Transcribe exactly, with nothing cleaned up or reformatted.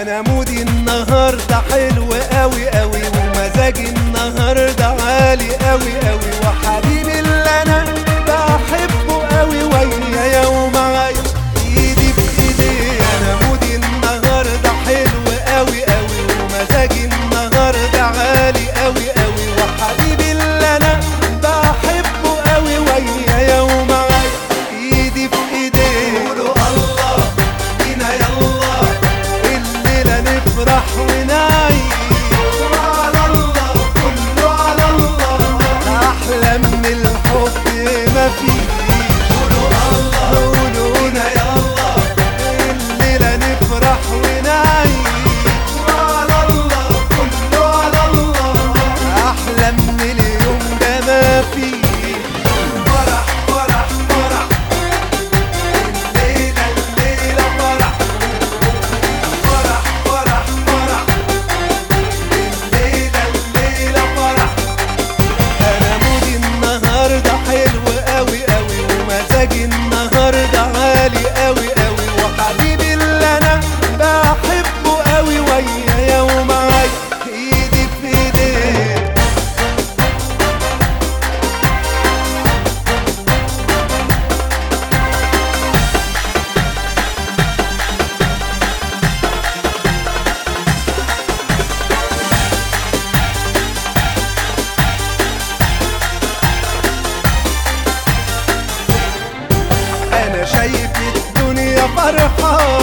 انا مودي النهارده حلو قوي قوي، ومزاجي النهارده عالي قوي قوي، وحبيبي اللي انا بحبه قوي ويايا ومعايا ايدي بايدي. انا مودي النهارده حلو قوي قوي، ومزاجي النهارده عالي قوي قوي، وحبيبي اللي انا بحبه قوي ويايا ومعايا ايدي بايدي. قولوا الله بينا يلا الليله نفرح ونعيش، وعلى الله كله على الله، احلى من الحب ما فيش. قولوا الله قولوا بينا يلا الليله نفرح ونعيش، وعلى الله كله على الله، احلى من اليوم ده ما فيش. فرح فرح فرح الليله الليله فرح، فرح فرح فرح الليله الليله فرح. انا مودي النهارده حلو قوي قوي، ومزاجي النهارده عالي قوي قوي، وحبيبي اللي انا بحبه قوي ويايا ومعايا ايدي في ايدي. انا شايف الدنيا فرحة